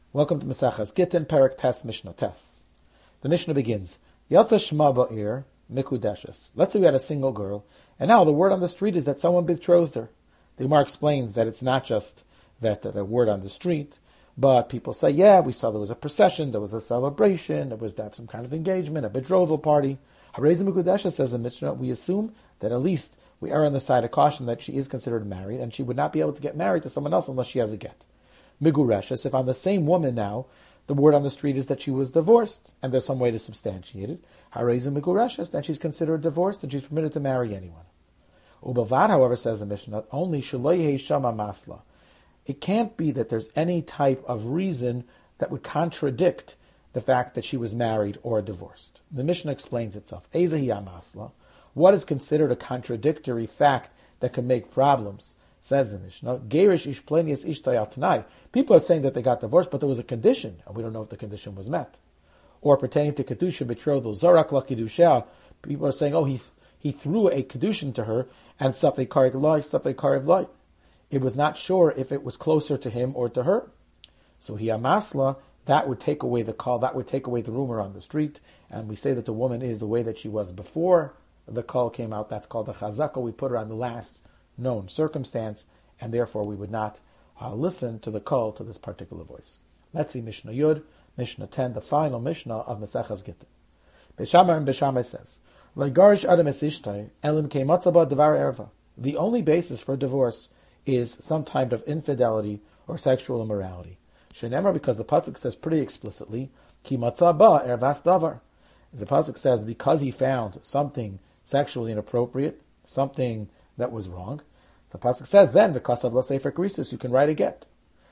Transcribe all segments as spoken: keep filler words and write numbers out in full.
Welcome to Mesachas Gittin, Perek Tes, Mishnah Tes. The Mishnah begins, Yata Shma Ba'ir, Mikudeshes. Let's say we had a single girl, and now the word on the street is that someone betrothed her. The Gemara explains that it's not just that the word on the street, but people say, yeah, we saw there was a procession, there was a celebration, there was to have some kind of engagement, a betrothal party. Harezi Mikudeshes, says the Mishnah, we assume that at least we are on the side of caution that she is considered married, and she would not be able to get married to someone else unless she has a get. Migureshes, if on the same woman now, the word on the street is that she was divorced, and there's some way to substantiate it, Hareza Migureshes, then she's considered divorced and she's permitted to marry anyone. Ubavad, however, says the Mishnah, only Shaloye Shama Masla. It can't be that there's any type of reason that would contradict the fact that she was married or divorced. The Mishnah explains itself. Ezehiya Masla. What is considered a contradictory fact that can make problems? Says the Mishnah, Gerish ish plenius ish tayatnai. People are saying that they got divorced, but there was a condition, and we don't know if the condition was met. Or pertaining to kedusha betrothal, zarak la kedusha. People are saying, oh, he he threw a kedushin to her, and safei karev loy, safei karev loy. It was not sure if it was closer to him or to her. So he amasla, that would take away the call, that would take away the rumor on the street, and we say that the woman is the way that she was before the call came out. That's called the chazaka. We put her on the last known circumstance, and therefore we would not uh, listen to the call to this particular voice. Let's see Mishnah Yud, Mishnah ten, the final Mishnah of Mesechas Gittin. Beshamar and Beshamai says, L'garish adam es ishtai, elim keimatzaba devar erva. The only basis for divorce is some type of infidelity or sexual immorality. Shenemar, because the pasuk says pretty explicitly, ki matzaba ervas davar. The pasuk says because he found something sexually inappropriate, something that was wrong. The pasuk says then, because of l'sefer krisis, you can write a get.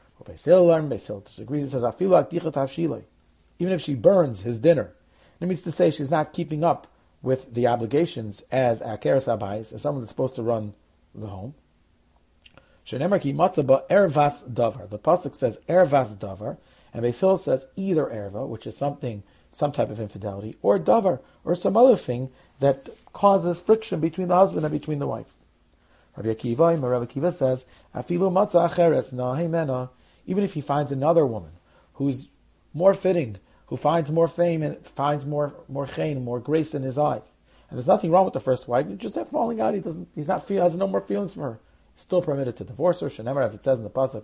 Beis Hillel disagrees. It says afilu akdichat havshilei. Even if she burns his dinner, it means to say she's not keeping up with the obligations as akeres abayis, as someone that's supposed to run the home. Shenemar ki matzaba ervas davar. The pasuk says ervas davar, and Beis Hillel says either erva, which is something, some type of infidelity, or davar, or some other thing that causes friction between the husband and between the wife. Rabbi Akiva, Rabbi Akiva says, "Afilu matzah acheres nahimena." Even if he finds another woman who's more fitting, who finds more fame and finds more more chen, more grace in his eyes, and there's nothing wrong with the first wife, you just have falling out. He doesn't. He's not feel. Has no more feelings for her. He's still permitted to divorce her. Shenemar, as it says in the pasuk,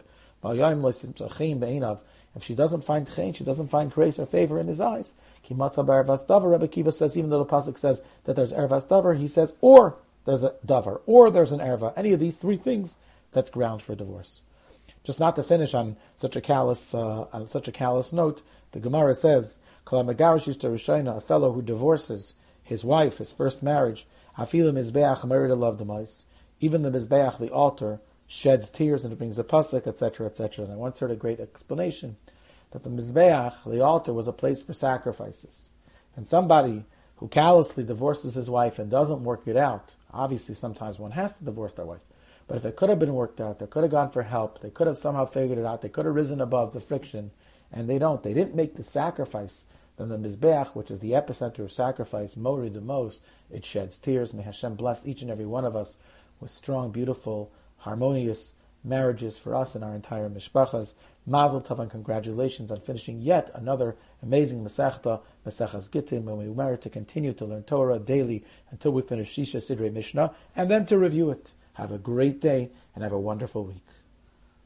if she doesn't find chen, she doesn't find grace or favor in his eyes. Ki matzah be'ervas davar. Rabbi Akiva says, even though the pasuk says that there's ervas davar, he says, or there's a davar, or there's an erva. Any of these three things, that's ground for divorce. Just not to finish on such a callous, uh, on such a callous note, the Gemara says, a fellow who divorces his wife, his first marriage, even the mizbeach, the altar, sheds tears and it brings a pasuk, et cetera, et cetera. And I once heard a great explanation that the mizbeach, the altar, was a place for sacrifices. And somebody who callously divorces his wife and doesn't work it out, obviously sometimes one has to divorce their wife, but if it could have been worked out, they could have gone for help, they could have somehow figured it out, they could have risen above the friction, and they don't. They didn't make the sacrifice. Then the mizbeach, which is the epicenter of sacrifice, mori the most, it sheds tears. May Hashem bless each and every one of us with strong, beautiful, harmonious marriages for us and our entire mishpachas. Mazel tov and congratulations on finishing yet another amazing Masechta, Mesechas Gittin, when we merit to continue to learn Torah daily until we finish Shisha Sidrei Mishnah, and then to review it. Have a great day and have a wonderful week.